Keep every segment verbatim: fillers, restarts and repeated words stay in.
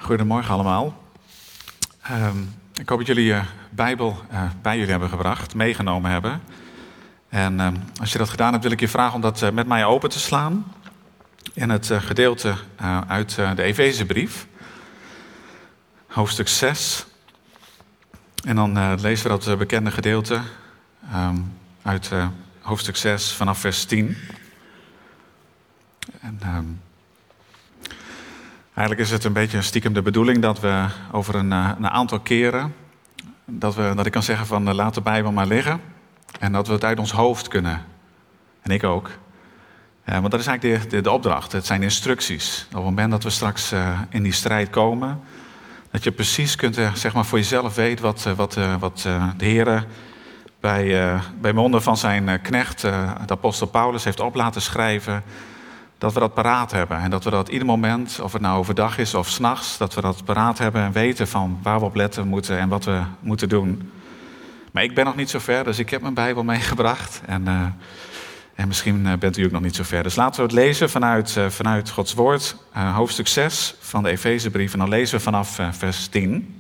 Goedemorgen allemaal. Um, ik hoop dat jullie je Bijbel uh, bij jullie hebben gebracht, meegenomen hebben. En uh, als je dat gedaan hebt, wil ik je vragen om dat uh, met mij open te slaan. In het uh, gedeelte uh, uit uh, de Efezebrief, hoofdstuk zes. En dan uh, lezen we dat uh, bekende gedeelte um, uit uh, hoofdstuk zes vanaf vers tien. En... Um, Eigenlijk is het een beetje stiekem de bedoeling dat we over een, een aantal keren... Dat, we, dat ik kan zeggen van laat de Bijbel maar liggen. En dat we het uit ons hoofd kunnen. En ik ook. Ja, want dat is eigenlijk de, de, de opdracht. Het zijn instructies. Op het moment dat we straks uh, in die strijd komen... dat je precies kunt uh, zeg maar voor jezelf weten wat, uh, wat, uh, wat uh, de Heer... bij, uh, bij monden van zijn uh, knecht, uh, de apostel Paulus, heeft op laten schrijven... dat we dat paraat hebben en dat we dat ieder moment, of het nou overdag is of 's nachts, dat we dat paraat hebben en weten van waar we op letten moeten en wat we moeten doen. Maar ik ben nog niet zo ver, dus ik heb mijn Bijbel meegebracht. En, uh, en misschien uh, bent u ook nog niet zo ver. Dus laten we het lezen vanuit, uh, vanuit Gods woord, uh, hoofdstuk zes van de Efezebrief. En dan lezen we vanaf uh, vers tien.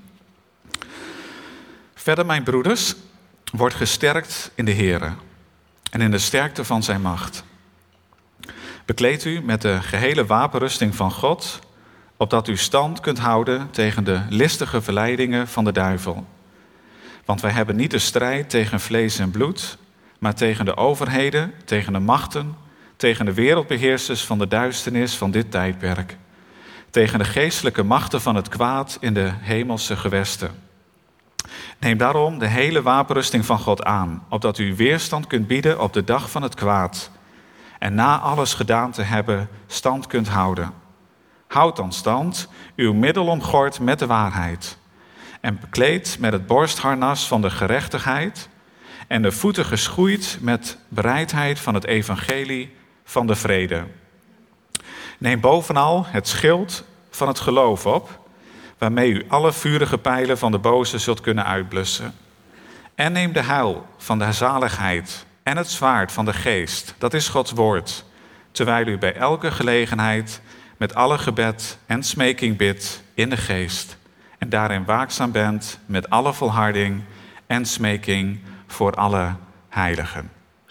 Verder, mijn broeders, wordt gesterkt in de Here en in de sterkte van zijn macht. Bekleed u met de gehele wapenrusting van God, opdat u stand kunt houden tegen de listige verleidingen van de duivel. Want wij hebben niet de strijd tegen vlees en bloed, maar tegen de overheden, tegen de machten, tegen de wereldbeheersers van de duisternis van dit tijdperk, tegen de geestelijke machten van het kwaad in de hemelse gewesten. Neem daarom de hele wapenrusting van God aan, opdat u weerstand kunt bieden op de dag van het kwaad. En na alles gedaan te hebben, stand kunt houden. Houd dan stand, uw middel omgord met de waarheid. En bekleed met het borstharnas van de gerechtigheid. En de voeten geschoeid met bereidheid van het evangelie van de vrede. Neem bovenal het schild van het geloof op, waarmee u alle vurige pijlen van de boze zult kunnen uitblussen. En neem de huil van de zaligheid en het zwaard van de geest, dat is Gods woord, terwijl u bij elke gelegenheid met alle gebed en smeking bidt in de geest en daarin waakzaam bent met alle volharding en smeking voor alle heiligen.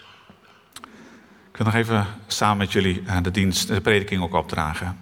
Ik wil nog even samen met jullie de dienst, de prediking ook opdragen.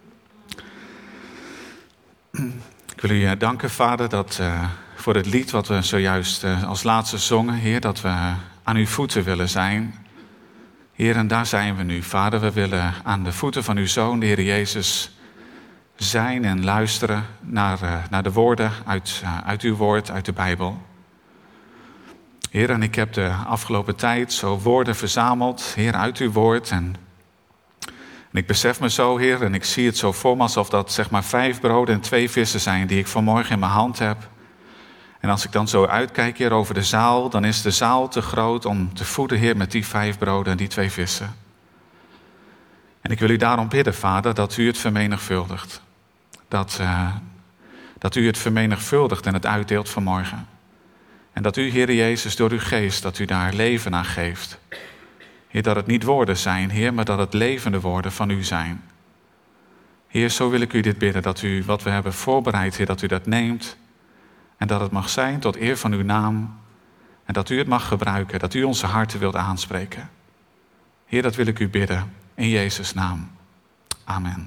Ik wil u danken, Vader, dat, uh, voor het lied wat we zojuist uh, als laatste zongen, Heer, dat we aan uw voeten willen zijn. Heer, en daar zijn we nu. Vader, we willen aan de voeten van uw Zoon, de Heer Jezus, zijn en luisteren naar, uh, naar de woorden uit, uh, uit uw woord, uit de Bijbel. Heer, en ik heb de afgelopen tijd zo woorden verzameld, Heer, uit uw woord. En, en ik besef me zo, Heer, en ik zie het zo voor me alsof dat zeg maar vijf broden en twee vissen zijn die ik vanmorgen in mijn hand heb. En als ik dan zo uitkijk hier over de zaal, dan is de zaal te groot om te voeden, Heer, met die vijf broden en die twee vissen. En ik wil u daarom bidden, Vader, dat u het vermenigvuldigt. Dat, uh, dat u het vermenigvuldigt en het uitdeelt vanmorgen. En dat u, Heer Jezus, door uw geest, dat u daar leven aan geeft. Heer, dat het niet woorden zijn, Heer, maar dat het levende woorden van u zijn. Heer, zo wil ik u dit bidden, dat u wat we hebben voorbereid, Heer, dat u dat neemt. En dat het mag zijn tot eer van uw naam. En dat u het mag gebruiken. Dat u onze harten wilt aanspreken. Heer, dat wil ik u bidden. In Jezus' naam. Amen.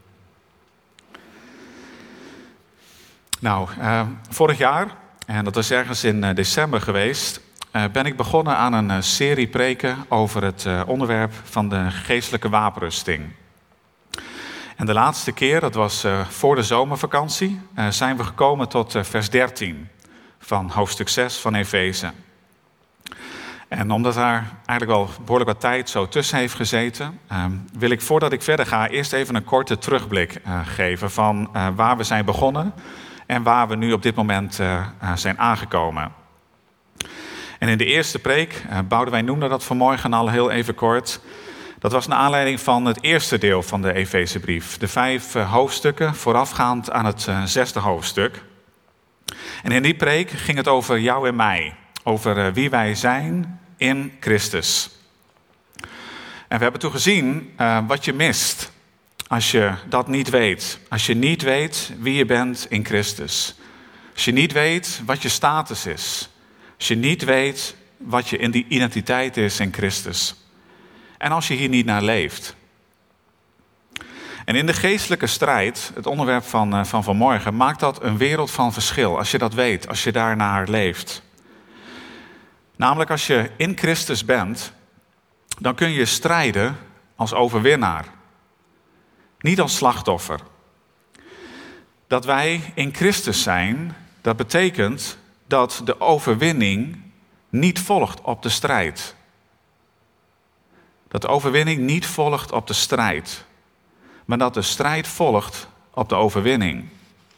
Nou, uh, vorig jaar, en dat was ergens in uh, december geweest, uh, ben ik begonnen aan een uh, serie preken over het uh, onderwerp van de geestelijke wapenrusting. En de laatste keer, dat was uh, voor de zomervakantie, uh, zijn we gekomen tot uh, vers dertien van hoofdstuk zes van Efeze. En omdat daar eigenlijk wel behoorlijk wat tijd zo tussen heeft gezeten, uh, wil ik voordat ik verder ga eerst even een korte terugblik uh, geven van uh, waar we zijn begonnen en waar we nu op dit moment uh, uh, zijn aangekomen. En in de eerste preek, uh, Boudewijn noemde dat vanmorgen al heel even kort. Dat was naar aanleiding van het eerste deel van de Efezebrief. De vijf uh, hoofdstukken voorafgaand aan het uh, zesde hoofdstuk. En in die preek ging het over jou en mij. Over uh, wie wij zijn in Christus. En we hebben toen gezien uh, wat je mist als je dat niet weet. Als je niet weet wie je bent in Christus. Als je niet weet wat je status is. Als je niet weet wat je identiteit is in Christus. En als je hier niet naar leeft. En in de geestelijke strijd, het onderwerp van, van vanmorgen, maakt dat een wereld van verschil. Als je dat weet, als je daarnaar leeft. Namelijk als je in Christus bent, dan kun je strijden als overwinnaar. Niet als slachtoffer. Dat wij in Christus zijn, dat betekent dat de overwinning niet volgt op de strijd. Dat de overwinning niet volgt op de strijd. Maar dat de strijd volgt op de overwinning.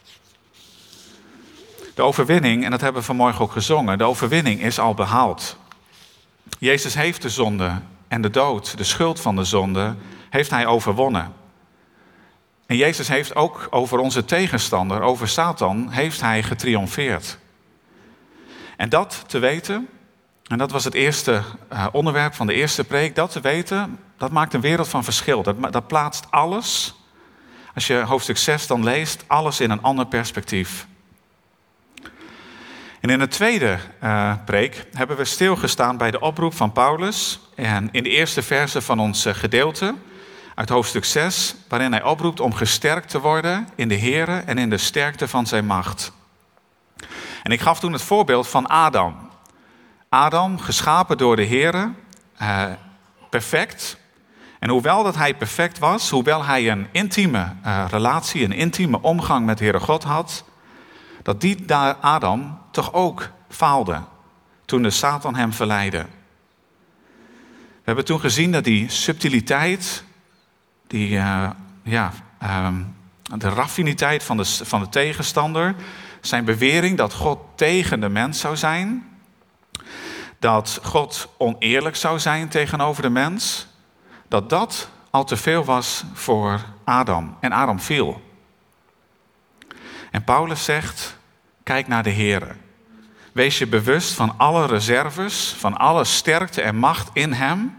De overwinning, en dat hebben we vanmorgen ook gezongen, de overwinning is al behaald. Jezus heeft de zonde en de dood, de schuld van de zonde, heeft hij overwonnen. En Jezus heeft ook over onze tegenstander, over Satan, heeft hij getriomfeerd. En dat te weten, en dat was het eerste uh, onderwerp van de eerste preek, dat te weten, dat maakt een wereld van verschil. Dat, dat plaatst alles, als je hoofdstuk zes dan leest, alles in een ander perspectief. En in de tweede uh, preek hebben we stilgestaan bij de oproep van Paulus. En in de eerste verse van ons uh, gedeelte, uit hoofdstuk zes, waarin hij oproept om gesterkt te worden in de Here en in de sterkte van zijn macht. En ik gaf toen het voorbeeld van Adam. Adam, geschapen door de Here, uh, perfect. En hoewel dat hij perfect was, hoewel hij een intieme uh, relatie, een intieme omgang met de Heere God had, dat die Adam toch ook faalde toen de Satan hem verleidde. We hebben toen gezien dat die subtiliteit, die, uh, ja, um, de raffiniteit van de, van de tegenstander, zijn bewering dat God tegen de mens zou zijn, dat God oneerlijk zou zijn tegenover de mens, dat dat al te veel was voor Adam. En Adam viel. En Paulus zegt, kijk naar de Here. Wees je bewust van alle reserves, van alle sterkte en macht in hem,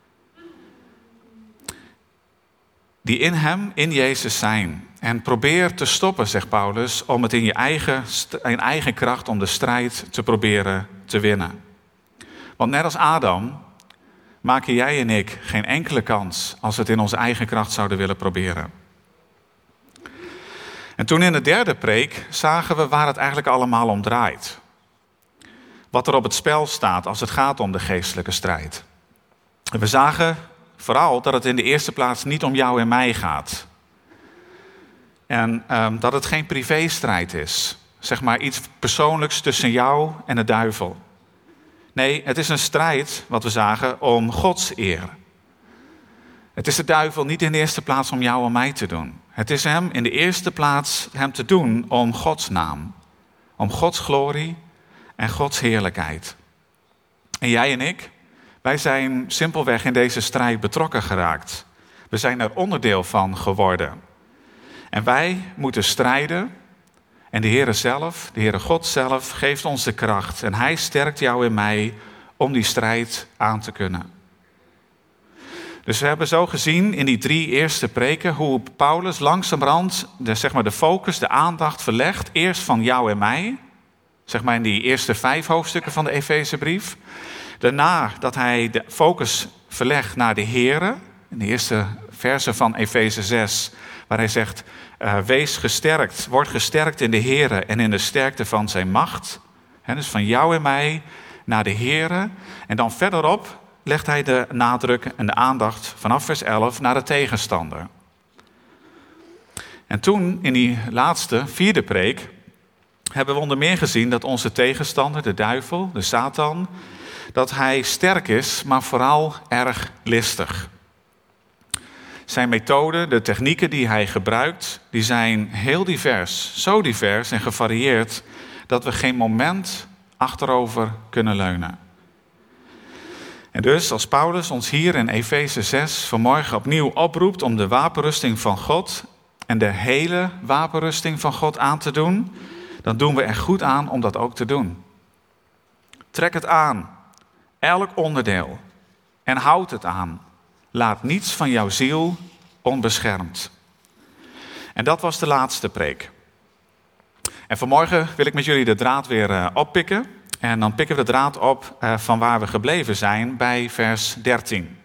die in hem, in Jezus zijn. En probeer te stoppen, zegt Paulus, om het in je eigen, in eigen kracht, om de strijd te proberen te winnen. Want net als Adam maken jij en ik geen enkele kans als we het in onze eigen kracht zouden willen proberen. En toen in de derde preek zagen we waar het eigenlijk allemaal om draait. Wat er op het spel staat als het gaat om de geestelijke strijd. En we zagen vooral dat het in de eerste plaats niet om jou en mij gaat. En um, dat het geen privéstrijd is. Zeg maar iets persoonlijks tussen jou en de duivel. Nee, het is een strijd, wat we zagen, om Gods eer. Het is de duivel niet in de eerste plaats om jou en mij te doen. Het is hem in de eerste plaats hem te doen om Gods naam. Om Gods glorie en Gods heerlijkheid. En jij en ik, wij zijn simpelweg in deze strijd betrokken geraakt. We zijn er onderdeel van geworden. En wij moeten strijden. En de Heere zelf, de Heere God zelf, geeft ons de kracht. En hij sterkt jou en mij om die strijd aan te kunnen. Dus we hebben zo gezien in die drie eerste preken hoe Paulus langzamerhand de, zeg maar de focus, de aandacht verlegt. Eerst van jou en mij. Zeg maar in die eerste vijf hoofdstukken van de Efezebrief. Daarna dat hij de focus verlegt naar de Heere. In de eerste verse van Efeze zes. Waar hij zegt, uh, wees gesterkt, word gesterkt in de Heere en in de sterkte van zijn macht. He, dus van jou en mij naar de Heere. En dan verderop legt hij de nadruk en de aandacht vanaf vers elf naar de tegenstander. En toen, in die laatste, vierde preek, hebben we onder meer gezien dat onze tegenstander, de duivel, de Satan, dat hij sterk is, maar vooral erg listig. Zijn methoden, de technieken die hij gebruikt, die zijn heel divers. Zo divers en gevarieerd dat we geen moment achterover kunnen leunen. En dus als Paulus ons hier in Efeze zes vanmorgen opnieuw oproept om de wapenrusting van God en de hele wapenrusting van God aan te doen, dan doen we er goed aan om dat ook te doen. Trek het aan, elk onderdeel, en houd het aan. Laat niets van jouw ziel onbeschermd. En dat was de laatste preek. En vanmorgen wil ik met jullie de draad weer uh, oppikken. En dan pikken we de draad op uh, van waar we gebleven zijn bij vers dertien.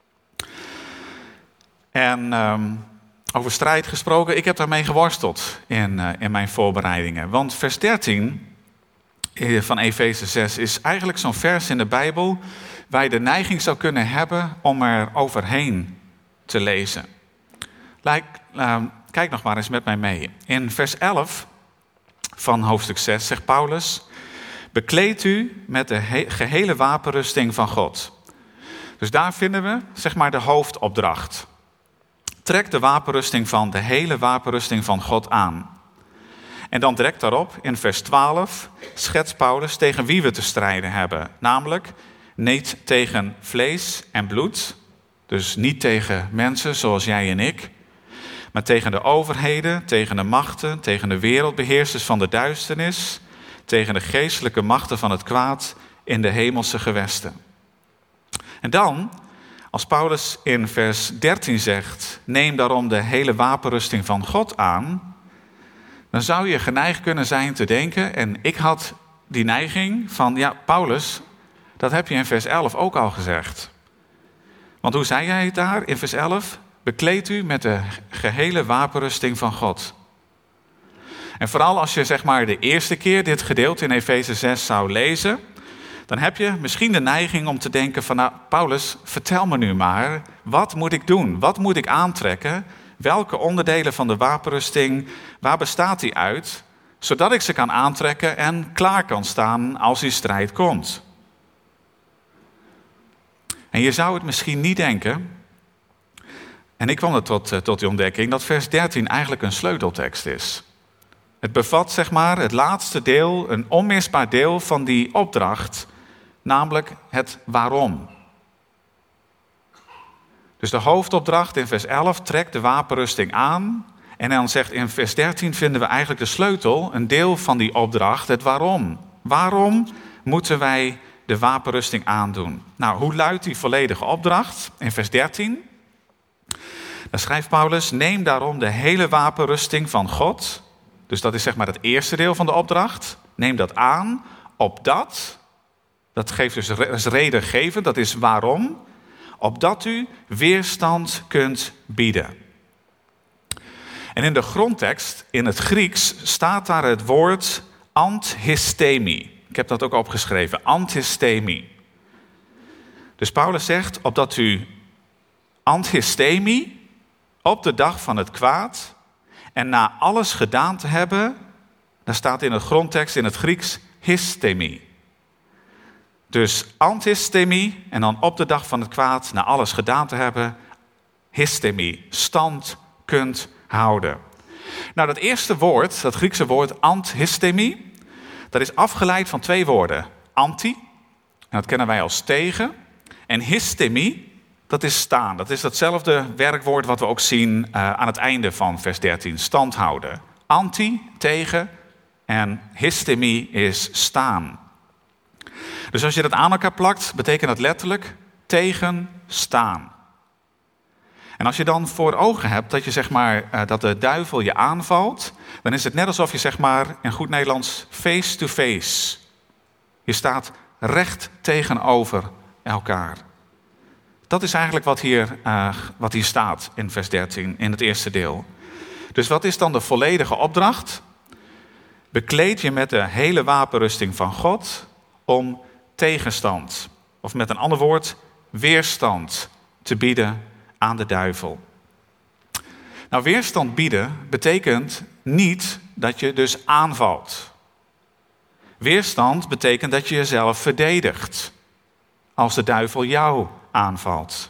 En um, over strijd gesproken, ik heb daarmee geworsteld in, uh, in mijn voorbereidingen. Want vers dertien van Efeze zes is eigenlijk zo'n vers in de Bijbel waar je de neiging zou kunnen hebben om er overheen te lezen. Like, uh, kijk nog maar eens met mij mee. In vers elf van hoofdstuk zes zegt Paulus: bekleed u met de he- gehele wapenrusting van God. Dus daar vinden we, zeg maar, de hoofdopdracht. Trek de wapenrusting van, de hele wapenrusting van God aan. En dan direct daarop, in vers twaalf, schetst Paulus tegen wie we te strijden hebben. Namelijk niet tegen vlees en bloed, dus niet tegen mensen zoals jij en ik, maar tegen de overheden, tegen de machten, tegen de wereldbeheersers van de duisternis, tegen de geestelijke machten van het kwaad in de hemelse gewesten. En dan, als Paulus in vers dertien zegt: neem daarom de hele wapenrusting van God aan, dan zou je geneigd kunnen zijn te denken, en ik had die neiging van, ja, Paulus, dat heb je in vers elf ook al gezegd. Want hoe zei jij het daar in vers elf? Bekleed u met de gehele wapenrusting van God. En vooral als je, zeg maar, de eerste keer dit gedeelte in Efeze zes zou lezen, dan heb je misschien de neiging om te denken van, nou, Paulus, vertel me nu maar, wat moet ik doen? Wat moet ik aantrekken? Welke onderdelen van de wapenrusting, waar bestaat die uit? Zodat ik ze kan aantrekken en klaar kan staan als die strijd komt. En je zou het misschien niet denken, en ik kwam er tot, tot die ontdekking, dat vers dertien eigenlijk een sleuteltekst is. Het bevat, zeg maar, het laatste deel, een onmisbaar deel van die opdracht, namelijk het waarom. Dus de hoofdopdracht in vers elf, trek de wapenrusting aan. En dan zegt in vers dertien vinden we eigenlijk de sleutel, een deel van die opdracht, het waarom. Waarom moeten wij de wapenrusting aandoen? Nou, hoe luidt die volledige opdracht? In vers dertien, dan schrijft Paulus: neem daarom de hele wapenrusting van God. Dus dat is, zeg maar, het eerste deel van de opdracht. Neem dat aan, opdat, dat geeft dus is redengevend, dat is waarom, opdat u weerstand kunt bieden. En in de grondtekst, in het Grieks, staat daar het woord anthistemi. Ik heb dat ook opgeschreven, anthistemi. Dus Paulus zegt, opdat u anthistemi, op de dag van het kwaad, en na alles gedaan te hebben, daar staat in de grondtekst in het Grieks histemi. Dus anthistemi, en dan op de dag van het kwaad, na alles gedaan te hebben, histemi, stand kunt houden. Nou, dat eerste woord, dat Griekse woord anthistemi, dat is afgeleid van twee woorden. Anti, en dat kennen wij als tegen, en histemi, dat is staan. Dat is datzelfde werkwoord wat we ook zien uh, aan het einde van vers dertien, stand houden. Anti, tegen, en histemi is staan. Dus als je dat aan elkaar plakt, betekent dat letterlijk tegen staan. En als je dan voor ogen hebt dat je, zeg maar, uh, dat de duivel je aanvalt, dan is het net alsof je, zeg maar, in goed Nederlands face to face. Je staat recht tegenover elkaar. Dat is eigenlijk wat hier, uh, wat hier staat in vers dertien, in het eerste deel. Dus wat is dan de volledige opdracht? Bekleed je met de hele wapenrusting van God om tegenstand, of met een ander woord, weerstand te bieden aan de duivel. Nou, weerstand bieden betekent niet dat je dus aanvalt. Weerstand betekent dat je jezelf verdedigt als de duivel jou aanvalt.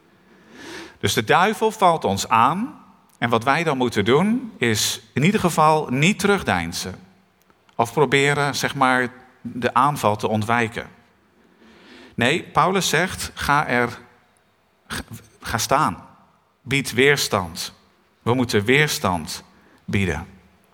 Dus de duivel valt ons aan en wat wij dan moeten doen is in ieder geval niet terugdeinzen. Of proberen, zeg maar, de aanval te ontwijken. Nee, Paulus zegt, ga er, ga staan. Bied weerstand. We moeten weerstand bieden.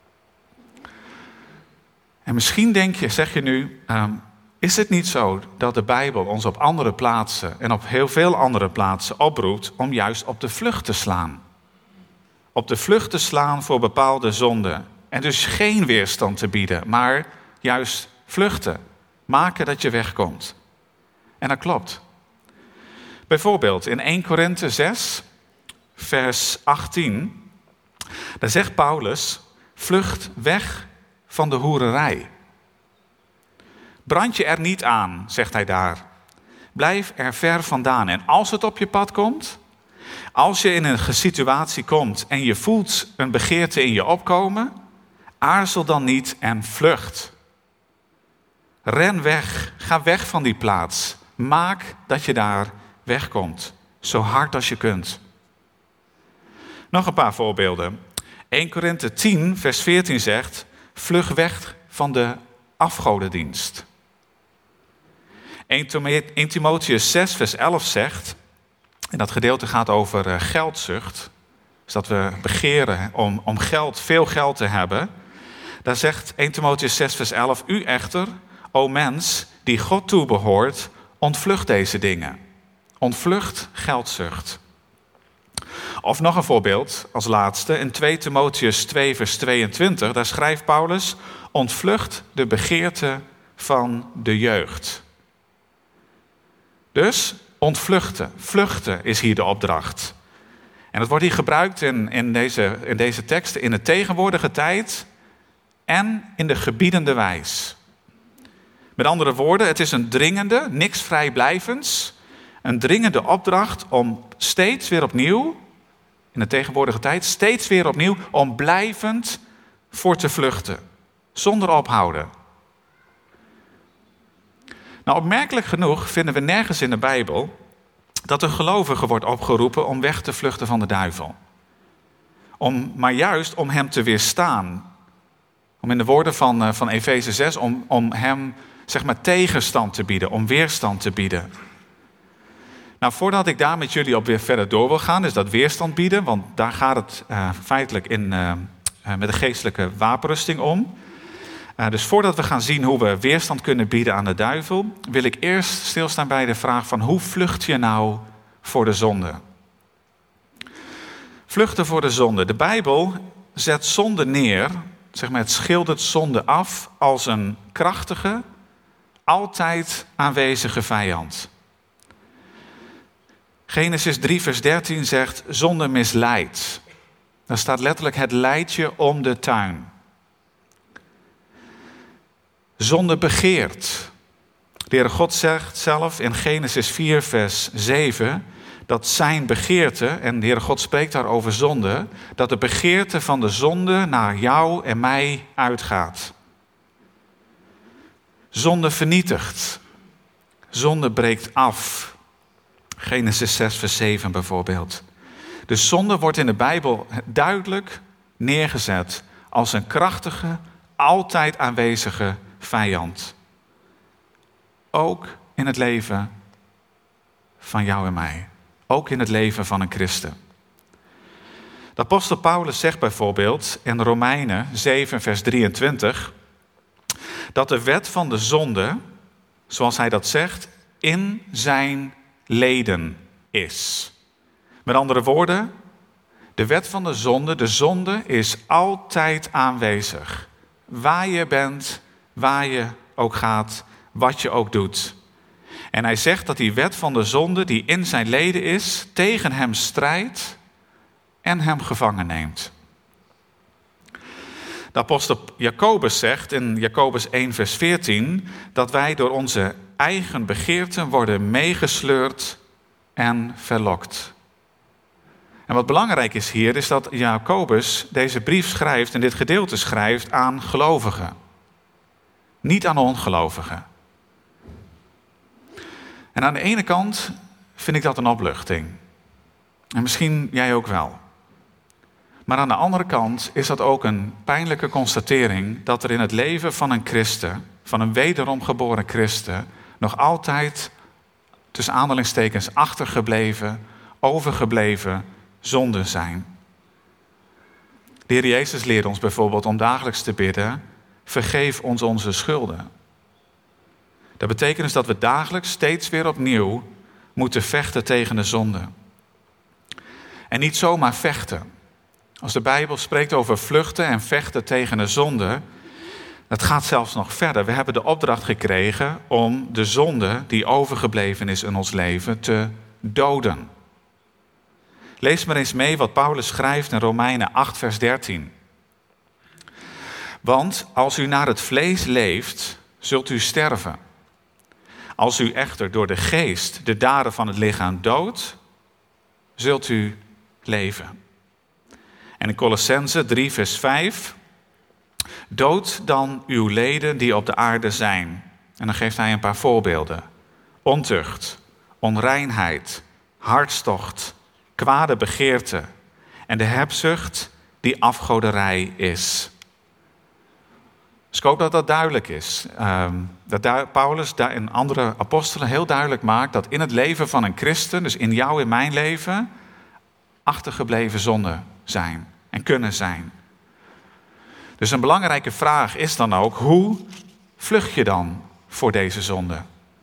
En misschien denk je, zeg je nu, um, is het niet zo dat de Bijbel ons op andere plaatsen en op heel veel andere plaatsen oproept om juist op de vlucht te slaan? op de vlucht te slaan voor bepaalde zonden. En dus geen weerstand te bieden, maar juist vluchten. Maken dat je wegkomt. En dat klopt. Bijvoorbeeld in eerste Korinthe zes, vers achttien. Daar zegt Paulus, vlucht weg van de hoererij. Brand je er niet aan, zegt hij daar. Blijf er ver vandaan. En als het op je pad komt, als je in een situatie komt en je voelt een begeerte in je opkomen, aarzel dan niet en vlucht. Ren weg, ga weg van die plaats. Maak dat je daar wegkomt, zo hard als je kunt. Nog een paar voorbeelden. eerste Korinthe tien, vers veertien zegt, vlug weg van de afgodendienst. eerste Timotheüs zes, vers elf zegt, en dat gedeelte gaat over geldzucht, dus dat we begeren om, om geld, veel geld te hebben. Daar zegt eerste Timotheüs zes, vers elf, u echter, o mens, die God toebehoort, ontvlucht deze dingen. Ontvlucht geldzucht. Of nog een voorbeeld, als laatste, in tweede Timotheüs twee, vers tweeëntwintig, daar schrijft Paulus, ontvlucht de begeerte van de jeugd. Dus ontvluchten, vluchten is hier de opdracht. En dat wordt hier gebruikt in, in, deze, in deze teksten in de tegenwoordige tijd en in de gebiedende wijs. Met andere woorden, het is een dringende, niks vrijblijvends, een dringende opdracht om steeds weer opnieuw, in de tegenwoordige tijd, steeds weer opnieuw, om blijvend voor te vluchten, zonder ophouden. Nou, opmerkelijk genoeg vinden we nergens in de Bijbel dat een gelovige wordt opgeroepen om weg te vluchten van de duivel. Om, maar juist om hem te weerstaan. Om in de woorden van, van Efeze zes, om, om hem zeg maar tegenstand te bieden, om weerstand te bieden. Nou, voordat ik daar met jullie op weer verder door wil gaan, dus dat weerstand bieden, want daar gaat het uh, feitelijk in, uh, uh, met de geestelijke wapenrusting om. Uh, dus voordat we gaan zien hoe we weerstand kunnen bieden aan de duivel, wil ik eerst stilstaan bij de vraag van hoe vlucht je nou voor de zonde? Vluchten voor de zonde. De Bijbel zet zonde neer, zeg maar, het schildert zonde af als een krachtige, altijd aanwezige vijand. Genesis drie, vers dertien zegt, zonde misleidt. Daar staat letterlijk, het leidt je om de tuin. Zonde begeert. De Heere God zegt zelf in Genesis vier, vers zeven, dat zijn begeerte, en de Heere God spreekt daar over zonde, dat de begeerte van de zonde naar jou en mij uitgaat. Zonde vernietigt. Zonde breekt af. Genesis zes, vers zeven bijvoorbeeld. Dus zonde wordt in de Bijbel duidelijk neergezet als een krachtige, altijd aanwezige vijand. Ook in het leven van jou en mij. Ook in het leven van een christen. De apostel Paulus zegt bijvoorbeeld in Romeinen zeven, vers drieëntwintig, dat de wet van de zonde, zoals hij dat zegt, in zijn leden is. Met andere woorden, de wet van de zonde, de zonde is altijd aanwezig. Waar je bent, waar je ook gaat, wat je ook doet. En hij zegt dat die wet van de zonde die in zijn leden is, tegen hem strijdt en hem gevangen neemt. De apostel Jacobus zegt in Jacobus één, vers veertien, dat wij door onze eigen begeerten worden meegesleurd en verlokt. En wat belangrijk is hier, is dat Jacobus deze brief schrijft en dit gedeelte schrijft aan gelovigen. Niet aan ongelovigen. En aan de ene kant vind ik dat een opluchting. En misschien jij ook wel. Maar aan de andere kant is dat ook een pijnlijke constatering dat er in het leven van een christen, van een wederom geboren christen, nog altijd, tussen aanhalingstekens, achtergebleven, overgebleven zonden zijn. De Heer Jezus leert ons bijvoorbeeld om dagelijks te bidden, vergeef ons onze schulden. Dat betekent dus dat we dagelijks steeds weer opnieuw moeten vechten tegen de zonde. En niet zomaar vechten. Als de Bijbel spreekt over vluchten en vechten tegen de zonde, dat gaat zelfs nog verder. We hebben de opdracht gekregen om de zonde die overgebleven is in ons leven te doden. Lees maar eens mee wat Paulus schrijft in Romeinen acht, vers dertien. Want als u naar het vlees leeft, zult u sterven. Als u echter door de geest de daden van het lichaam doodt, zult u leven. En in Colossenzen drie, vers vijf. Dood dan uw leden die op de aarde zijn. En dan geeft hij een paar voorbeelden. Ontucht, onreinheid, hartstocht, kwade begeerte en de hebzucht die afgoderij is. Dus ik hoop dat dat duidelijk is. Um, dat Paulus daar in andere apostelen heel duidelijk maakt dat in het leven van een christen, dus in jou en mijn leven, achtergebleven zonden zijn en kunnen zijn. Dus een belangrijke vraag is dan ook, hoe vlucht je dan voor deze zonde?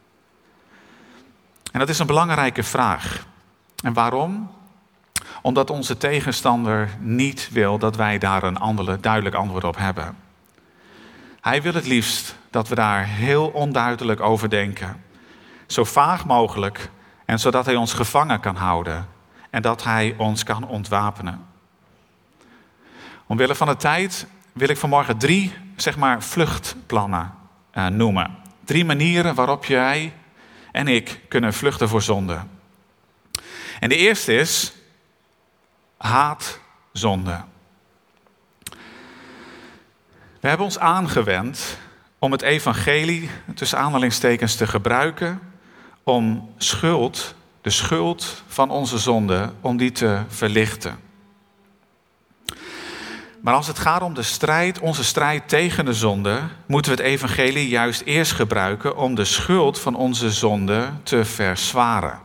En dat is een belangrijke vraag. En waarom? Omdat onze tegenstander niet wil dat wij daar een andere, duidelijk antwoord op hebben. Hij wil het liefst dat we daar heel onduidelijk over denken. Zo vaag mogelijk en zodat hij ons gevangen kan houden. En dat hij ons kan ontwapenen. Omwille van de tijd wil ik vanmorgen drie, zeg maar, vluchtplannen uh, noemen. Drie manieren waarop jij en ik kunnen vluchten voor zonde. En de eerste is haat zonde. We hebben ons aangewend om het evangelie tussen aanhalingstekens te gebruiken om schuld, de schuld van onze zonde, om die te verlichten. Maar als het gaat om de strijd, onze strijd tegen de zonde, moeten we het evangelie juist eerst gebruiken om de schuld van onze zonde te verzwaren.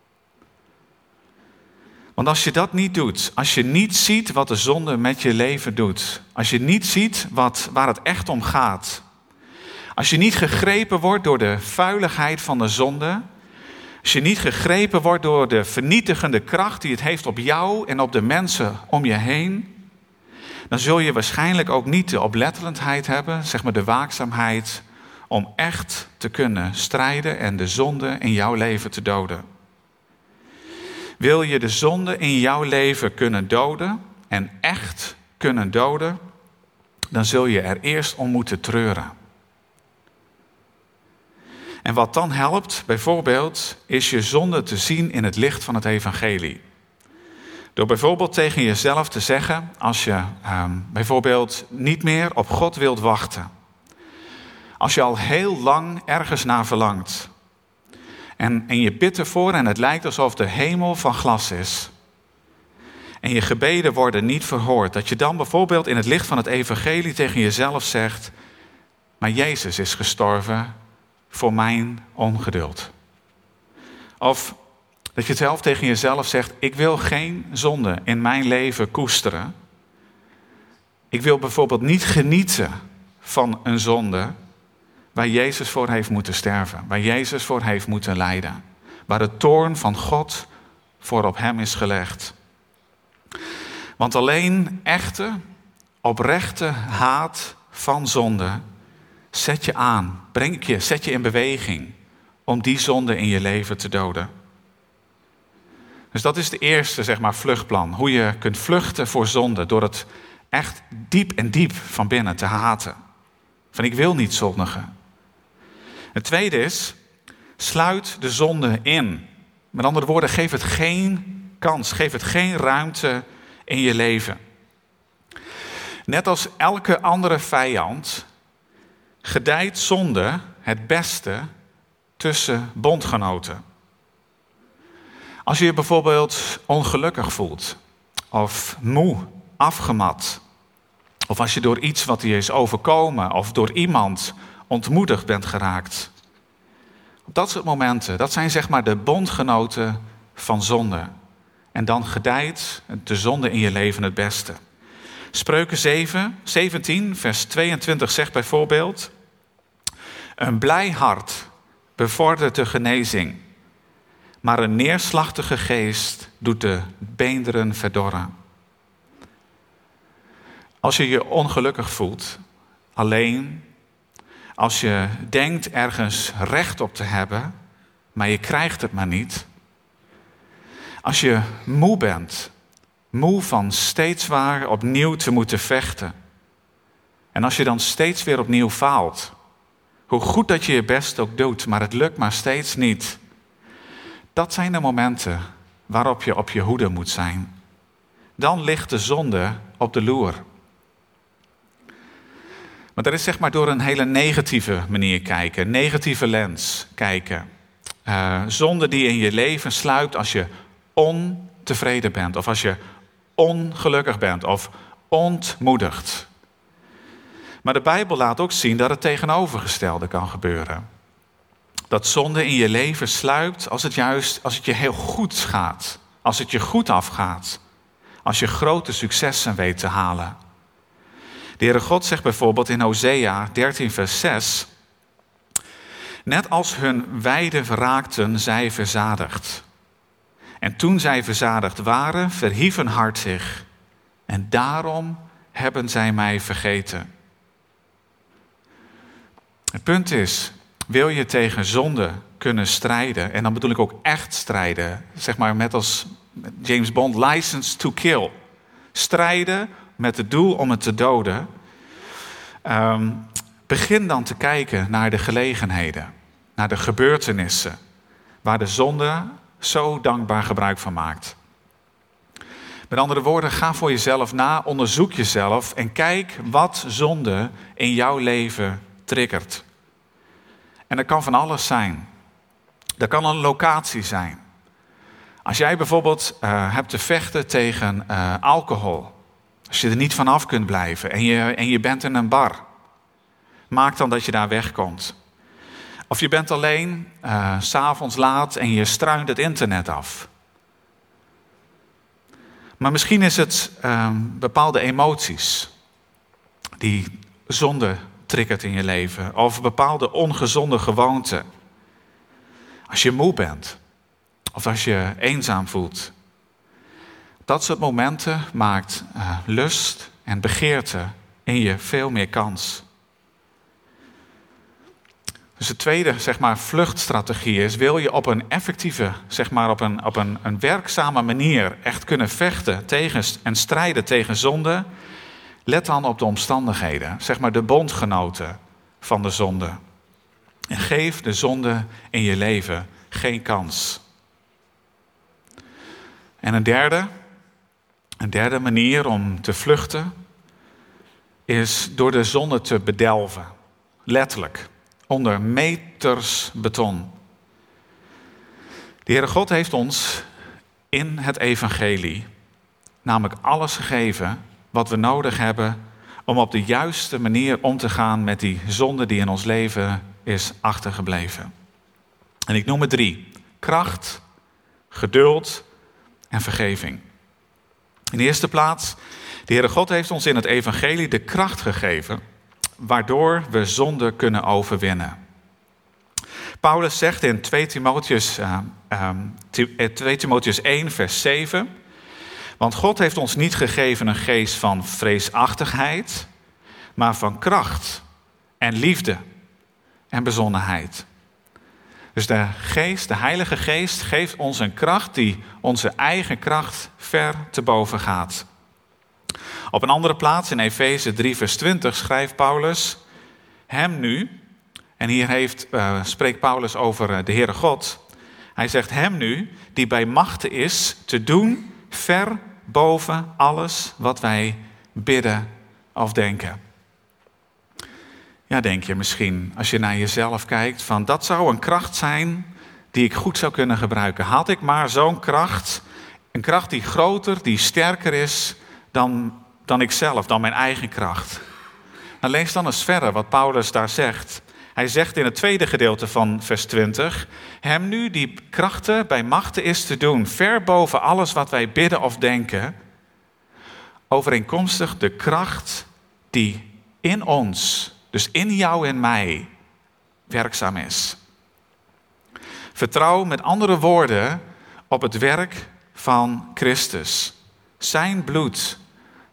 Want als je dat niet doet, als je niet ziet wat de zonde met je leven doet, als je niet ziet wat, waar het echt om gaat, als je niet gegrepen wordt door de vuiligheid van de zonde, als je niet gegrepen wordt door de vernietigende kracht die het heeft op jou en op de mensen om je heen, dan zul je waarschijnlijk ook niet de oplettendheid hebben, zeg maar de waakzaamheid, om echt te kunnen strijden en de zonde in jouw leven te doden. Wil je de zonde in jouw leven kunnen doden en echt kunnen doden, dan zul je er eerst om moeten treuren. En wat dan helpt, bijvoorbeeld, is je zonde te zien in het licht van het evangelie. Door bijvoorbeeld tegen jezelf te zeggen, als je um, bijvoorbeeld niet meer op God wilt wachten. Als je al heel lang ergens naar verlangt. En, en je bidt ervoor en het lijkt alsof de hemel van glas is. En je gebeden worden niet verhoord. Dat je dan bijvoorbeeld in het licht van het evangelie tegen jezelf zegt, maar Jezus is gestorven voor mijn ongeduld. Of dat je zelf tegen jezelf zegt, ik wil geen zonde in mijn leven koesteren. Ik wil bijvoorbeeld niet genieten van een zonde waar Jezus voor heeft moeten sterven. Waar Jezus voor heeft moeten lijden. Waar de toorn van God voor op hem is gelegd. Want alleen echte, oprechte haat van zonde zet je aan, breng je, zet je in beweging om die zonde in je leven te doden. Dus dat is de eerste, zeg maar, vluchtplan. Hoe je kunt vluchten voor zonde door het echt diep en diep van binnen te haten. Van ik wil niet zondigen. Het tweede is, sluit de zonde in. Met andere woorden, geef het geen kans, geef het geen ruimte in je leven. Net als elke andere vijand gedijt zonde het beste tussen bondgenoten. Als je je bijvoorbeeld ongelukkig voelt, of moe, afgemat, of als je door iets wat je is overkomen, of door iemand ontmoedigd bent geraakt. Op dat soort momenten, dat zijn zeg maar de bondgenoten van zonde. En dan gedijt de zonde in je leven het beste. Spreuken zeven, zeventien, vers tweeëntwintig zegt bijvoorbeeld, een blij hart bevordert de genezing, maar een neerslachtige geest doet de beenderen verdorren. Als je je ongelukkig voelt, alleen, als je denkt ergens recht op te hebben, maar je krijgt het maar niet. Als je moe bent, moe van steeds waar opnieuw te moeten vechten. En als je dan steeds weer opnieuw faalt, hoe goed dat je je best ook doet, maar het lukt maar steeds niet. Dat zijn de momenten waarop je op je hoede moet zijn. Dan ligt de zonde op de loer. Maar dat is zeg maar door een hele negatieve manier kijken, negatieve lens kijken. Uh, zonde die in je leven sluipt als je ontevreden bent, of als je ongelukkig bent, of ontmoedigd. Maar de Bijbel laat ook zien dat het tegenovergestelde kan gebeuren. Dat zonde in je leven sluipt als het juist, als het je heel goed gaat. Als het je goed afgaat. Als je grote successen weet te halen. De Heere God zegt bijvoorbeeld in Hosea dertien vers zes. Net als hun weiden verraakten, zij verzadigd. En toen zij verzadigd waren, verhief hun hart zich. En daarom hebben zij mij vergeten. Het punt is, wil je tegen zonde kunnen strijden, en dan bedoel ik ook echt strijden, zeg maar met als James Bond, license to kill. Strijden met het doel om het te doden. Um, begin dan te kijken naar de gelegenheden, naar de gebeurtenissen, waar de zonde zo dankbaar gebruik van maakt. Met andere woorden, ga voor jezelf na, onderzoek jezelf en kijk wat zonde in jouw leven triggert. En dat kan van alles zijn. Dat kan een locatie zijn. Als jij bijvoorbeeld uh, hebt te vechten tegen uh, alcohol. Als je er niet vanaf kunt blijven en je, en je bent in een bar. Maak dan dat je daar wegkomt. Of je bent alleen, uh, 's avonds laat en je struint het internet af. Maar misschien is het uh, bepaalde emoties die zonde triggert in je leven. Of bepaalde ongezonde gewoonten. Als je moe bent. Of als je eenzaam voelt. Dat soort momenten maakt uh, lust en begeerte in je veel meer kans. Dus de tweede, zeg maar, vluchtstrategie is, wil je op een effectieve, zeg maar, op een, op een, een werkzame manier echt kunnen vechten tegen en strijden tegen zonde, let dan op de omstandigheden, zeg maar de bondgenoten van de zonde. En geef de zonde in je leven geen kans. En een derde, een derde manier om te vluchten is door de zonde te bedelven. Letterlijk, onder meters beton. De Heere God heeft ons in het evangelie namelijk alles gegeven wat we nodig hebben om op de juiste manier om te gaan met die zonde die in ons leven is achtergebleven. En ik noem er drie. Kracht, geduld en vergeving. In de eerste plaats, de Heere God heeft ons in het evangelie de kracht gegeven waardoor we zonde kunnen overwinnen. Paulus zegt in twee Timotheus, uh, um, twee Timotheus één vers zeven... Want God heeft ons niet gegeven een geest van vreesachtigheid, maar van kracht en liefde en bezonnenheid. Dus de geest, de Heilige Geest, geeft ons een kracht die onze eigen kracht ver te boven gaat. Op een andere plaats in Efeze drie vers twintig schrijft Paulus, hem nu, en hier heeft, uh, spreekt Paulus over de Heere God. Hij zegt hem nu, die bij machte is te doen ver boven alles wat wij bidden of denken. Ja, denk je misschien, als je naar jezelf kijkt, van dat zou een kracht zijn die ik goed zou kunnen gebruiken. Had ik maar zo'n kracht, een kracht die groter, die sterker is dan, dan ikzelf, dan mijn eigen kracht. Nou, lees dan eens verder wat Paulus daar zegt. Hij zegt in het tweede gedeelte van vers twintig, hem nu die krachten bij machten is te doen, ver boven alles wat wij bidden of denken, overeenkomstig de kracht die in ons, dus in jou en mij, werkzaam is. Vertrouw met andere woorden op het werk van Christus. Zijn bloed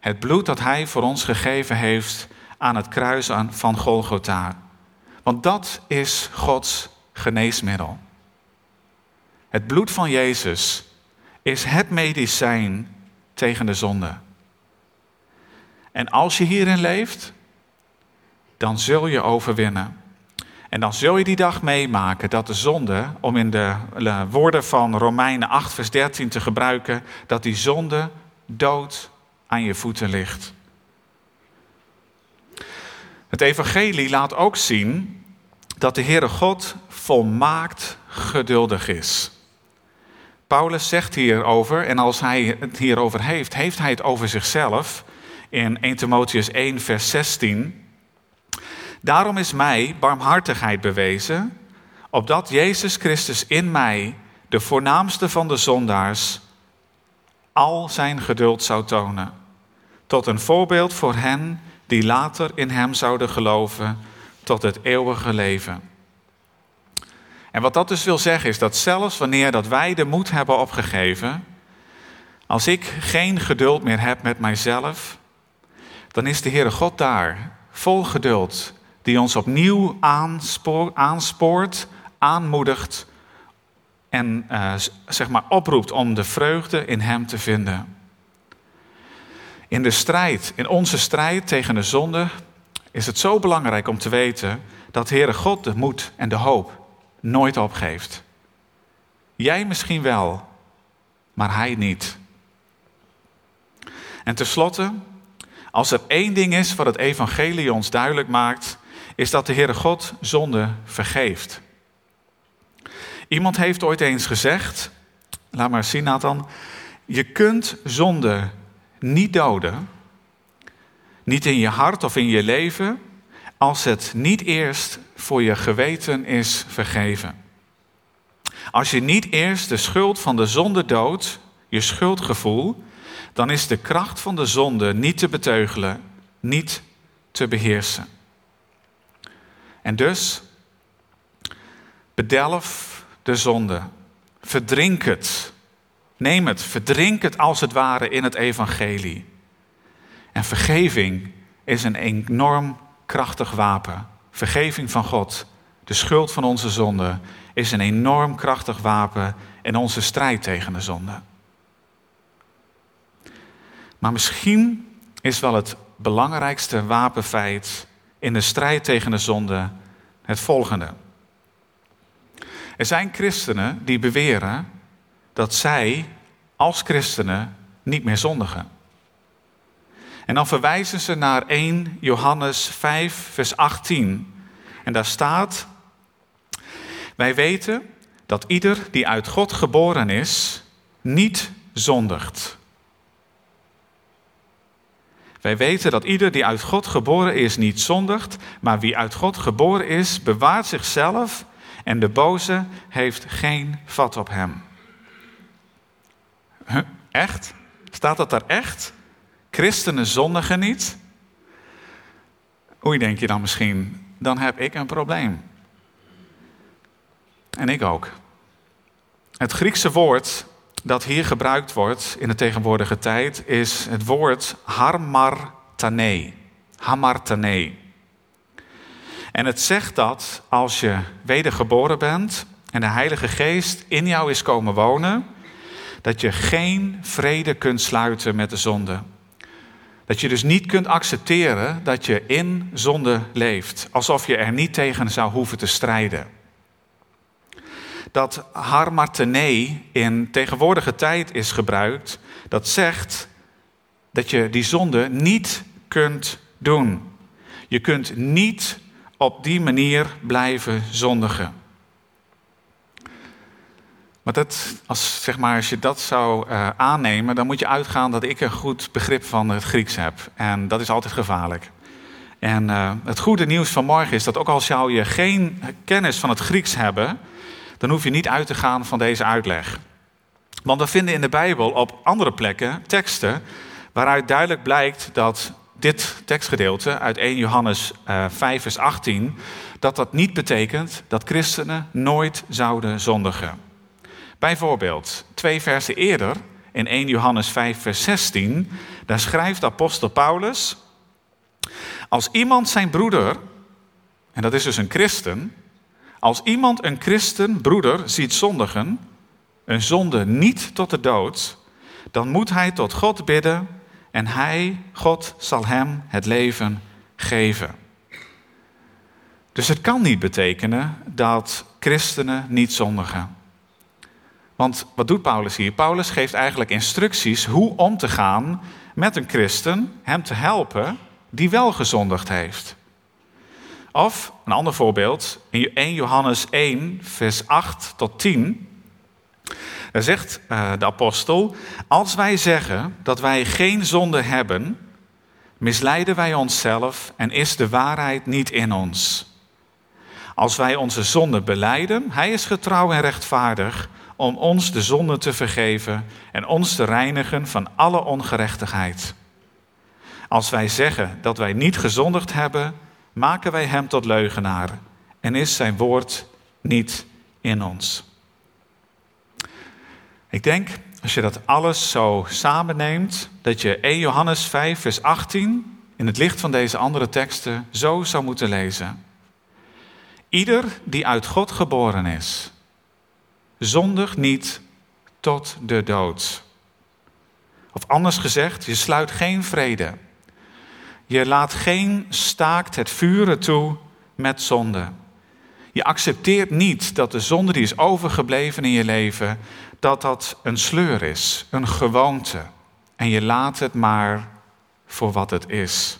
Het bloed dat hij voor ons gegeven heeft aan het kruis van Golgotha. Want dat is Gods geneesmiddel. Het bloed van Jezus is het medicijn tegen de zonde. En als je hierin leeft, dan zul je overwinnen. En dan zul je die dag meemaken dat de zonde, om in de woorden van Romeinen acht vers dertien te gebruiken, dat die zonde dood aan je voeten ligt. Het evangelie laat ook zien dat de Heere God volmaakt geduldig is. Paulus zegt hierover, en als hij het hierover heeft, heeft hij het over zichzelf in eerste Timotheüs één vers zestien. Daarom is mij barmhartigheid bewezen, opdat Jezus Christus in mij, de voornaamste van de zondaars, al zijn geduld zou tonen. Tot een voorbeeld voor hen die later in hem zouden geloven, tot het eeuwige leven. En wat dat dus wil zeggen is dat zelfs wanneer dat wij de moed hebben opgegeven, als ik geen geduld meer heb met mijzelf, dan is de Heere God daar, vol geduld, die ons opnieuw aanspoor, aanspoort, aanmoedigt en uh, zeg maar oproept om de vreugde in hem te vinden. In de strijd, in onze strijd tegen de zonde, is het zo belangrijk om te weten dat de Heere God de moed en de hoop nooit opgeeft. Jij misschien wel, maar hij niet. En tenslotte, als er één ding is wat het evangelie ons duidelijk maakt, is dat de Heere God zonde vergeeft. Iemand heeft ooit eens gezegd, laat maar zien Nathan, je kunt zonde niet doden, niet in je hart of in je leven, als het niet eerst voor je geweten is vergeven. Als je niet eerst de schuld van de zonde doodt, je schuldgevoel, dan is de kracht van de zonde niet te beteugelen, niet te beheersen. En dus, bedelf de zonde, verdrink het, neem het, verdrink het als het ware in het evangelie. En vergeving is een enorm krachtig wapen. Vergeving van God, de schuld van onze zonde, is een enorm krachtig wapen in onze strijd tegen de zonde. Maar misschien is wel het belangrijkste wapenfeit in de strijd tegen de zonde het volgende. Er zijn christenen die beweren dat zij als christenen niet meer zondigen. En dan verwijzen ze naar eerste Johannes vijf vers achttien. En daar staat: wij weten dat ieder die uit God geboren is, niet zondigt. Wij weten dat ieder die uit God geboren is niet zondigt, maar wie uit God geboren is, bewaart zichzelf en de boze heeft geen vat op hem. Huh? Echt? Staat dat daar echt? Christenen zondigen niet? Oei, denk je dan misschien, dan heb ik een probleem. En ik ook. Het Griekse woord dat hier gebruikt wordt in de tegenwoordige tijd is het woord hamartane. Hamartane. En het zegt dat als je wedergeboren bent en de Heilige Geest in jou is komen wonen, dat je geen vrede kunt sluiten met de zonde. Dat je dus niet kunt accepteren dat je in zonde leeft, alsof je er niet tegen zou hoeven te strijden. Dat hamartane in tegenwoordige tijd is gebruikt, dat zegt dat je die zonde niet kunt doen. Je kunt niet op die manier blijven zondigen. Maar dat, als, zeg maar, als je dat zou uh, aannemen, dan moet je uitgaan dat ik een goed begrip van het Grieks heb. En dat is altijd gevaarlijk. En uh, het goede nieuws van morgen is dat ook al zou je geen kennis van het Grieks hebben, dan hoef je niet uit te gaan van deze uitleg. Want we vinden in de Bijbel op andere plekken teksten waaruit duidelijk blijkt dat dit tekstgedeelte uit eerste Johannes uh, vijf vers achttien, dat dat niet betekent dat christenen nooit zouden zondigen. Bijvoorbeeld, twee versen eerder, in eerste Johannes vijf vers zestien, Daar schrijft apostel Paulus: als iemand zijn broeder, en dat is dus een christen, als iemand een christen broeder ziet zondigen, een zonde niet tot de dood, dan moet hij tot God bidden en hij, God, zal hem het leven geven. Dus het kan niet betekenen dat christenen niet zondigen. Want wat doet Paulus hier? Paulus geeft eigenlijk instructies hoe om te gaan met een christen, hem te helpen die wel gezondigd heeft. Of, een ander voorbeeld, in eerste Johannes één, vers acht tot tien. Daar zegt uh, de apostel: als wij zeggen dat wij geen zonde hebben, misleiden wij onszelf en is de waarheid niet in ons. Als wij onze zonde belijden, hij is getrouw en rechtvaardig om ons de zonde te vergeven en ons te reinigen van alle ongerechtigheid. Als wij zeggen dat wij niet gezondigd hebben, maken wij hem tot leugenaar en is zijn woord niet in ons. Ik denk, als je dat alles zo samenneemt, dat je eerste Johannes vijf, vers achttien in het licht van deze andere teksten zo zou moeten lezen. Ieder die uit God geboren is, zondigt niet tot de dood. Of anders gezegd, je sluit geen vrede. Je laat geen staakt het vuren toe met zonde. Je accepteert niet dat de zonde die is overgebleven in je leven, dat dat een sleur is, een gewoonte. En je laat het maar voor wat het is.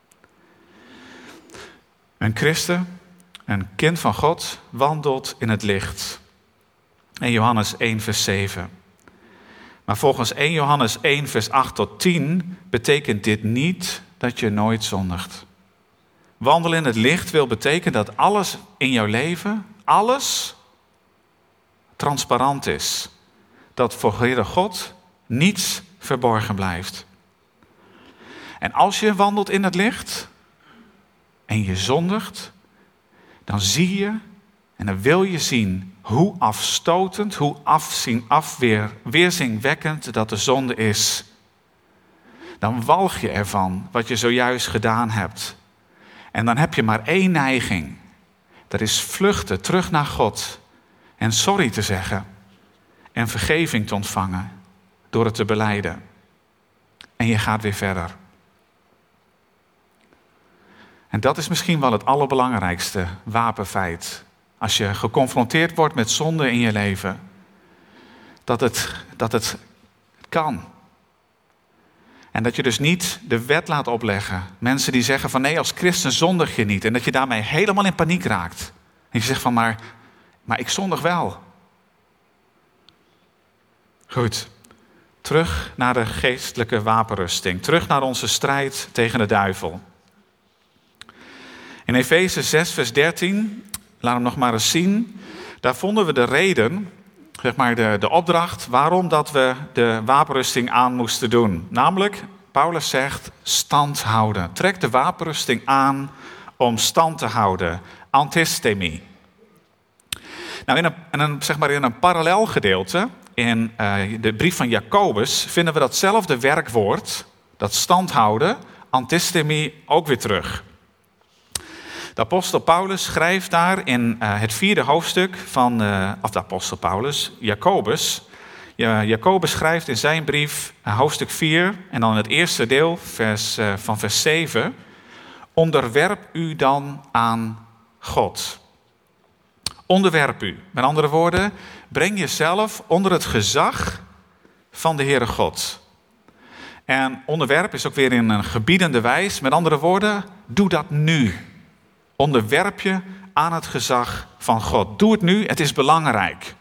Een christen, een kind van God, wandelt in het licht. In Johannes één, vers zeven. Maar volgens eerste Johannes één, vers acht tot tien betekent dit niet dat je nooit zondigt. Wandelen in het licht wil betekenen dat alles in jouw leven, alles transparant is. Dat voor Heere God niets verborgen blijft. En als je wandelt in het licht en je zondigt, dan zie je en dan wil je zien hoe afstotend, hoe afzien, afweer, weerzinwekkend dat de zonde is. Dan walg je ervan wat je zojuist gedaan hebt. En dan heb je maar één neiging. Dat is vluchten terug naar God en sorry te zeggen en vergeving te ontvangen door het te belijden. En je gaat weer verder. En dat is misschien wel het allerbelangrijkste wapenfeit. Als je geconfronteerd wordt met zonde in je leven. Dat het, dat het kan. En dat je dus niet de wet laat opleggen. Mensen die zeggen van nee, als christen zondig je niet. En dat je daarmee helemaal in paniek raakt. En je zegt van maar, maar ik zondig wel. Goed. Terug naar de geestelijke wapenrusting. Terug naar onze strijd tegen de duivel. In Efeze zes, vers dertien, laat hem nog maar eens zien. Daar vonden we de reden, zeg maar de, de opdracht, waarom dat we de wapenrusting aan moesten doen. Namelijk, Paulus zegt, stand houden. Trek de wapenrusting aan om stand te houden. Antistemie. Nou, in een, in een, zeg maar in een parallel gedeelte, in uh, de brief van Jacobus, vinden we datzelfde werkwoord, dat stand houden, antistemie, ook weer terug. De apostel Paulus schrijft daar in uh, het vierde hoofdstuk van, uh, of de apostel Paulus, Jacobus. Ja, Jacobus schrijft in zijn brief, uh, hoofdstuk vier, en dan het eerste deel vers, uh, van vers zeven. Onderwerp u dan aan God. Onderwerp u. Met andere woorden, breng jezelf onder het gezag van de Heere God. En onderwerp is ook weer in een gebiedende wijs. Met andere woorden, doe dat nu. Onderwerp je aan het gezag van God. Doe het nu, het is belangrijk.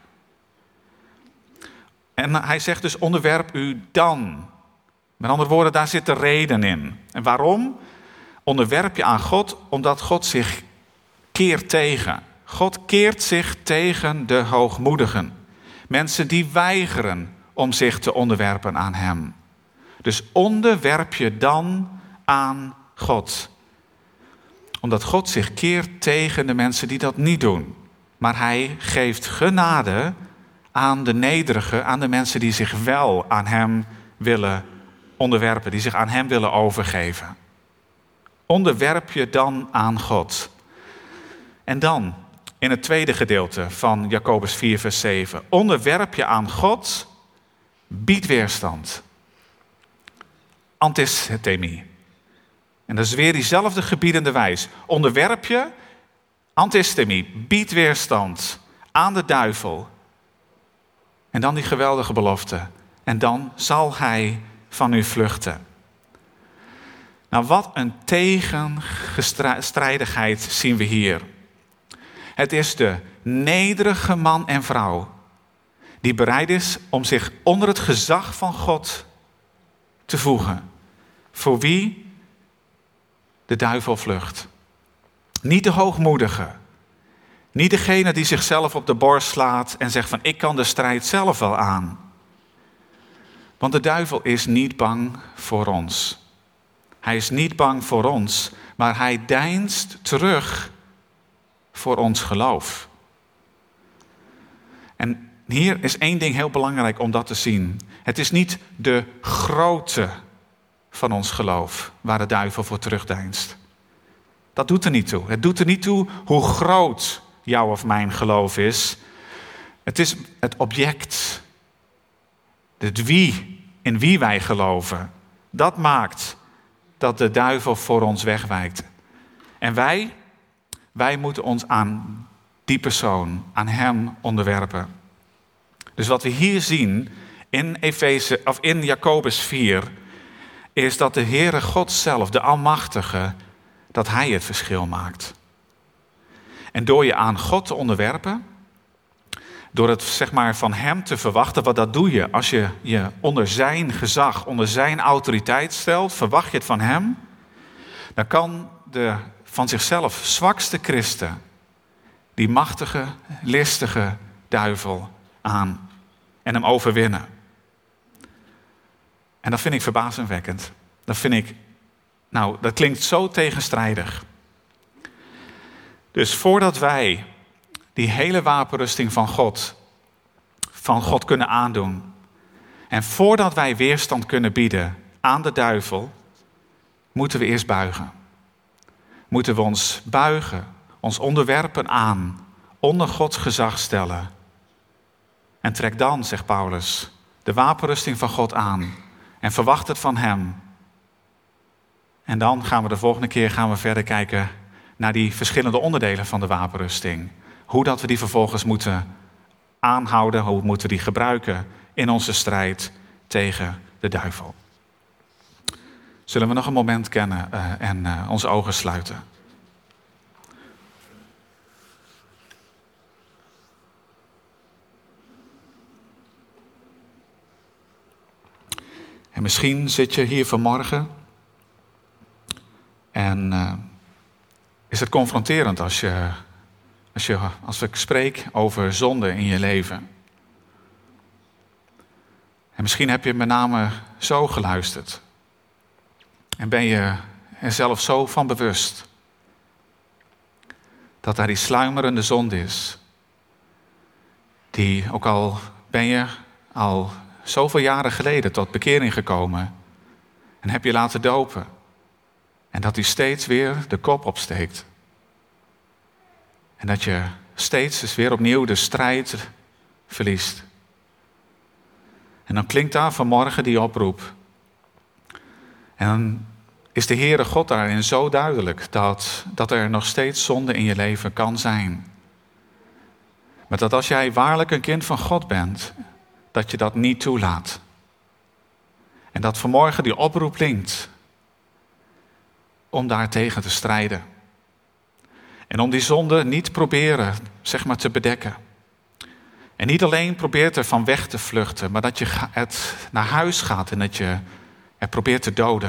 En hij zegt dus, onderwerp u dan. Met andere woorden, daar zit de reden in. En waarom? Onderwerp je aan God, omdat God zich keert tegen. God keert zich tegen de hoogmoedigen. Mensen die weigeren om zich te onderwerpen aan hem. Dus onderwerp je dan aan God. Omdat God zich keert tegen de mensen die dat niet doen. Maar hij geeft genade aan de nederigen, aan de mensen die zich wel aan hem willen onderwerpen, die zich aan hem willen overgeven. Onderwerp je dan aan God. En dan, in het tweede gedeelte van Jacobus vier vers zeven. Onderwerp je aan God, bied weerstand. Antistemie. En dat is weer diezelfde gebiedende wijs. Onderwerp je, antistemie, bied weerstand aan de duivel. En dan die geweldige belofte. En dan zal hij van u vluchten. Nou, wat een tegenstrijdigheid zien we hier. Het is de nederige man en vrouw die bereid is om zich onder het gezag van God te voegen. Voor wie de duivel vlucht. Niet de hoogmoedige. Niet degene die zichzelf op de borst slaat en zegt van ik kan de strijd zelf wel aan. Want de duivel is niet bang voor ons. Hij is niet bang voor ons, maar hij deinst terug voor ons geloof. En hier is één ding heel belangrijk om dat te zien. Het is niet de grootte van ons geloof waar de duivel voor terugdeinst. Dat doet er niet toe. Het doet er niet toe hoe groot jouw of mijn geloof is. Het is het object. Het wie, in wie wij geloven. Dat maakt dat de duivel voor ons wegwijkt. En wij, wij moeten ons aan die persoon, aan hem onderwerpen. Dus wat we hier zien in Efeze, of in Jacobus vier, is dat de Heere God zelf, de Almachtige, dat hij het verschil maakt. En door je aan God te onderwerpen, door het zeg maar van hem te verwachten, wat dat doe je als je je onder zijn gezag, onder zijn autoriteit stelt, verwacht je het van hem, dan kan de van zichzelf zwakste christen die machtige, listige duivel aan en hem overwinnen. En dat vind ik verbazingwekkend. Dat vind ik, nou, dat klinkt zo tegenstrijdig. Dus voordat wij die hele wapenrusting van God, van God kunnen aandoen, en voordat wij weerstand kunnen bieden aan de duivel, moeten we eerst buigen. Moeten we ons buigen, ons onderwerpen aan, onder Gods gezag stellen. En trek dan, zegt Paulus, de wapenrusting van God aan en verwacht het van hem. En dan gaan we de volgende keer gaan we verder kijken naar die verschillende onderdelen van de wapenrusting. Hoe dat we die vervolgens moeten aanhouden, hoe moeten we die gebruiken in onze strijd tegen de duivel. Zullen we nog een moment kennen uh, en uh, onze ogen sluiten? En misschien zit je hier vanmorgen en uh, is het confronterend als je, als je, als ik spreek over zonde in je leven. En misschien heb je met name zo geluisterd. En ben je er zelf zo van bewust dat daar die sluimerende zonde is. Die, ook al ben je al zoveel jaren geleden tot bekering gekomen en heb je laten dopen. En dat die steeds weer de kop opsteekt. En dat je steeds dus weer opnieuw de strijd verliest. En dan klinkt daar vanmorgen die oproep. En dan is de Heere God daarin zo duidelijk dat, dat er nog steeds zonde in je leven kan zijn. Maar dat als jij waarlijk een kind van God bent, dat je dat niet toelaat. En dat vanmorgen die oproep klinkt om daartegen te strijden. En om die zonde niet proberen, zeg maar, te bedekken. En niet alleen probeert er van weg te vluchten, maar dat je het naar huis gaat en dat je het probeert te doden.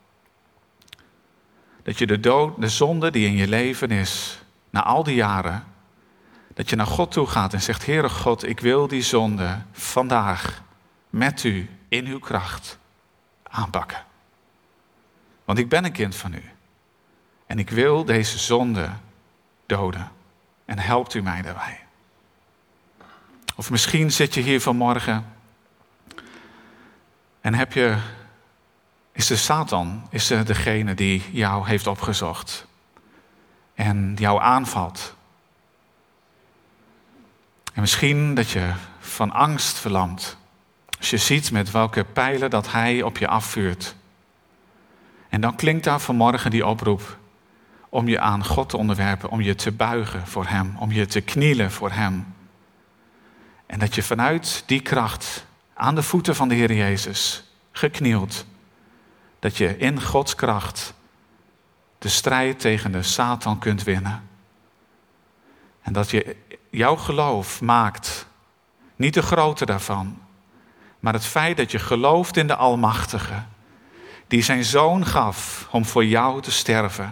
Dat je de, dood, de zonde die in je leven is, na al die jaren, dat je naar God toe gaat en zegt, Heere God, ik wil die zonde vandaag met u in uw kracht aanpakken. Want ik ben een kind van u. En ik wil deze zonde doden. En helpt u mij daarbij. Of misschien zit je hier vanmorgen en heb je is de Satan, is de, degene die jou heeft opgezocht en jou aanvalt. En misschien dat je van angst verlamt, als je ziet met welke pijlen dat hij op je afvuurt. En dan klinkt daar vanmorgen die oproep om je aan God te onderwerpen, om je te buigen voor hem, om je te knielen voor hem. En dat je vanuit die kracht aan de voeten van de Heer Jezus geknield, dat je in Gods kracht de strijd tegen de Satan kunt winnen. En dat je jouw geloof maakt, niet de grootte daarvan, maar het feit dat je gelooft in de Almachtige, die zijn zoon gaf om voor jou te sterven.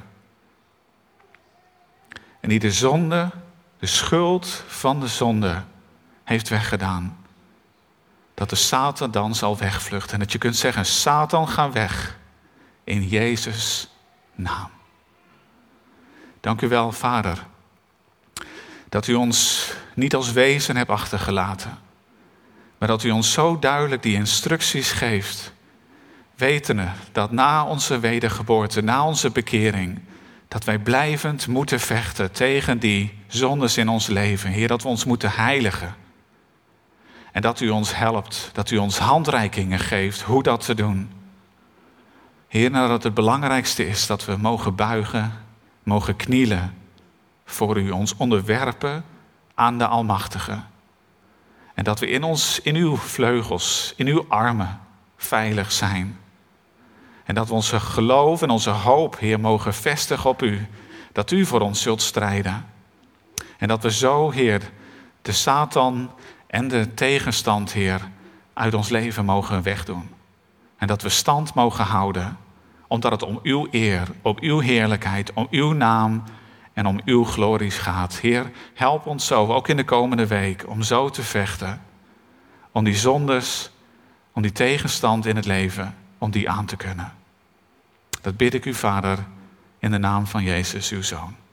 En die de zonde, de schuld van de zonde heeft weggedaan. Dat de Satan dan zal wegvluchten. En dat je kunt zeggen, Satan, ga weg in Jezus' naam. Dank u wel, Vader, dat u ons niet als wezen hebt achtergelaten, maar dat u ons zo duidelijk die instructies geeft, wetende dat na onze wedergeboorte, na onze bekering, dat wij blijvend moeten vechten tegen die zondes in ons leven. Heer, dat we ons moeten heiligen. En dat u ons helpt, dat u ons handreikingen geeft hoe dat te doen. Heer, nou dat het belangrijkste is dat we mogen buigen, mogen knielen voor u, ons onderwerpen aan de Almachtige. En dat we in ons, in uw vleugels, in uw armen veilig zijn. En dat we onze geloof en onze hoop, Heer, mogen vestigen op u. Dat u voor ons zult strijden. En dat we zo, Heer, de Satan en de tegenstand, Heer, uit ons leven mogen wegdoen. En dat we stand mogen houden, omdat het om uw eer, om uw heerlijkheid, om uw naam en om uw glorie gaat. Heer, help ons zo, ook in de komende week, om zo te vechten. Om die zondes, om die tegenstand in het leven, om die aan te kunnen. Dat bid ik u, Vader, in de naam van Jezus, uw Zoon.